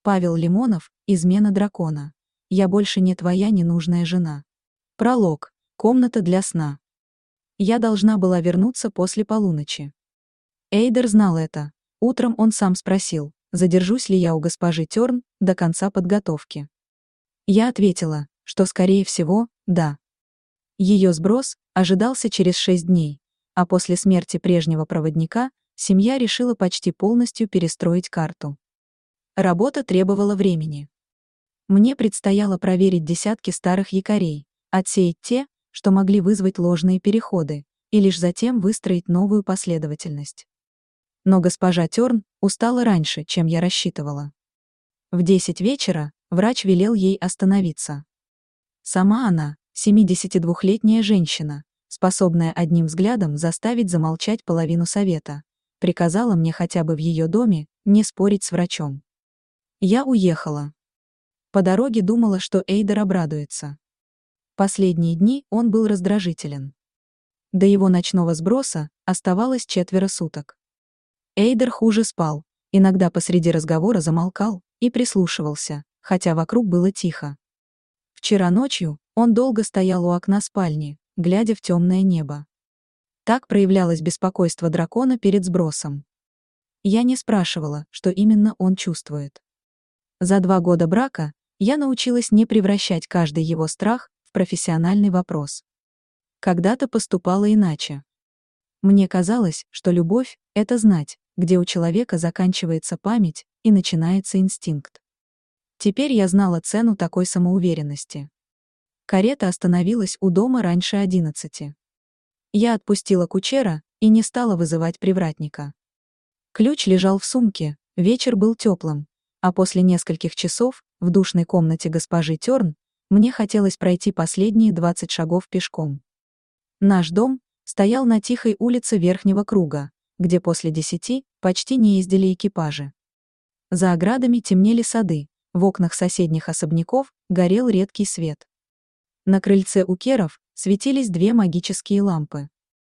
Павел Лимонов, измена дракона. Я больше не твоя ненужная жена. Пролог. Комната для сна. Я должна была вернуться после полуночи. Эйдер знал это. Утром он сам спросил, задержусь ли я у госпожи Тёрн до конца подготовки. Я ответила, что скорее всего, да. Ее сброс ожидался через 6 дней, а после смерти прежнего проводника семья решила почти полностью перестроить карту. Работа требовала времени. Мне предстояло проверить десятки старых якорей, отсеять те, что могли вызвать ложные переходы, и лишь затем выстроить новую последовательность. Но госпожа Тёрн устала раньше, чем я рассчитывала. В 10 вечера врач велел ей остановиться. Сама она, 72-летняя женщина, способная одним взглядом заставить замолчать половину совета, приказала мне хотя бы в ее доме не спорить с врачом. Я уехала. По дороге думала, что Эйдер обрадуется. Последние дни он был раздражителен. До его ночного сброса оставалось 4 суток. Эйдер хуже спал, иногда посреди разговора замолкал и прислушивался, хотя вокруг было тихо. Вчера ночью он долго стоял у окна спальни, глядя в темное небо. Так проявлялось беспокойство дракона перед сбросом. Я не спрашивала, что именно он чувствует. За 2 года брака я научилась не превращать каждый его страх в профессиональный вопрос. Когда-то поступала иначе. Мне казалось, что любовь — это знать, где у человека заканчивается память и начинается инстинкт. Теперь я знала цену такой самоуверенности. Карета остановилась у дома раньше 11. Я отпустила кучера и не стала вызывать привратника. Ключ лежал в сумке, вечер был теплым, а после нескольких часов в душной комнате госпожи Тёрн мне хотелось пройти последние 20 шагов пешком. Наш дом стоял на тихой улице Верхнего круга, где после 10 почти не ездили экипажи. За оградами темнели сады, в окнах соседних особняков горел редкий свет. На крыльце у керов светились 2 магические лампы.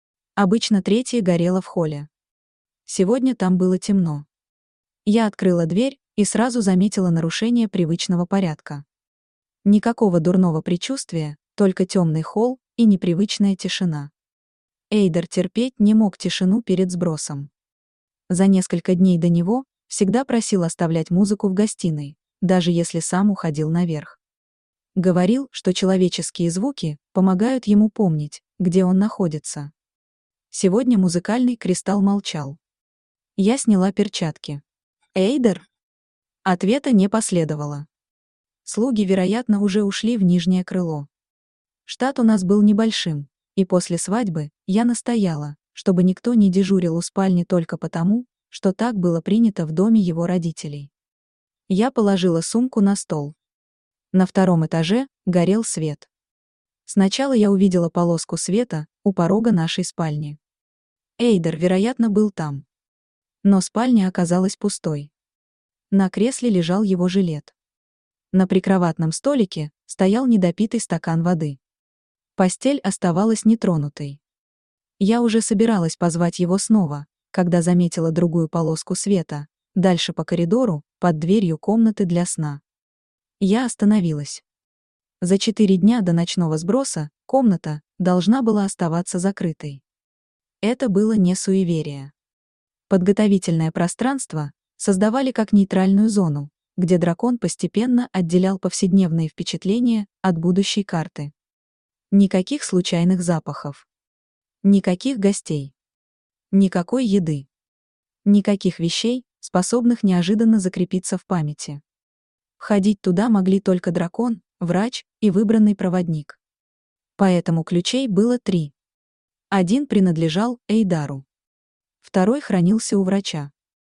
Обычно 3-я горела в холле. Сегодня там было темно. Я открыла дверь и сразу заметила нарушение привычного порядка. Никакого дурного предчувствия, только темный холл и непривычная тишина. Эйдер терпеть не мог тишину перед сбросом. За несколько дней до него всегда просил оставлять музыку в гостиной, даже если сам уходил наверх. Говорил, что человеческие звуки помогают ему помнить, где он находится. Сегодня музыкальный кристалл молчал. Я сняла перчатки. «Эйдер?» Ответа не последовало. Слуги, вероятно, уже ушли в нижнее крыло. Штат у нас был небольшим, и после свадьбы я настояла, чтобы никто не дежурил у спальни только потому, что так было принято в доме его родителей. Я положила сумку на стол. На 2-м этаже горел свет. Сначала я увидела полоску света у порога нашей спальни. Эйдер, вероятно, был там. Но спальня оказалась пустой. На кресле лежал его жилет. На прикроватном столике стоял недопитый стакан воды. Постель оставалась нетронутой. Я уже собиралась позвать его снова, когда заметила другую полоску света, дальше по коридору, под дверью комнаты для сна. Я остановилась. За 4 дня до ночного сброса комната должна была оставаться закрытой. Это было не суеверие. Подготовительное пространство создавали как нейтральную зону, где дракон постепенно отделял повседневные впечатления от будущей карты. Никаких случайных запахов. Никаких гостей. Никакой еды. Никаких вещей, способных неожиданно закрепиться в памяти. Входить туда могли только дракон, врач и выбранный проводник. Поэтому ключей было 3. Один принадлежал Эйдару. 2-й хранился у врача.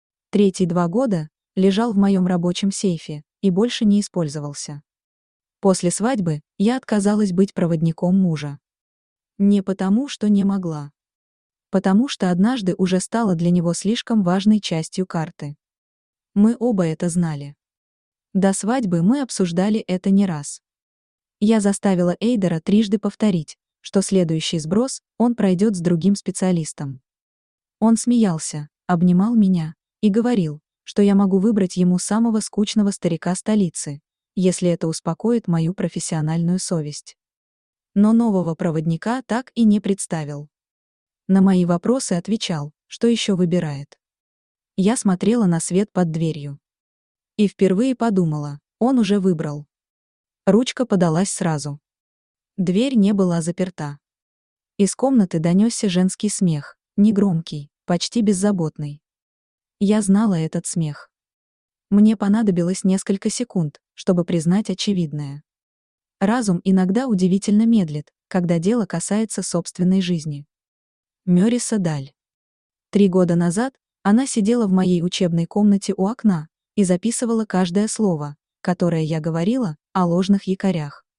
3-й 2 года лежал в моем рабочем сейфе и больше не использовался. После свадьбы я отказалась быть проводником мужа. Не потому, что не могла. Потому что однажды уже стала для него слишком важной частью карты. Мы оба это знали. До свадьбы мы обсуждали это не раз. Я заставила Эйдера 3 повторить, что следующий сброс он пройдет с другим специалистом. Он смеялся, обнимал меня и говорил, что я могу выбрать ему самого скучного старика столицы, если это успокоит мою профессиональную совесть. Но нового проводника так и не представил. На мои вопросы отвечал, что еще выбирает. Я смотрела на свет под дверью. И впервые подумала, он уже выбрал. Ручка подалась сразу. Дверь не была заперта. Из комнаты донесся женский смех, негромкий, почти беззаботный. Я знала этот смех. Мне понадобилось несколько секунд, чтобы признать очевидное. Разум иногда удивительно медлит, когда дело касается собственной жизни. Мёриса Даль. 3 года назад она сидела в моей учебной комнате у окна и записывала каждое слово, которое я говорила о ложных якорях.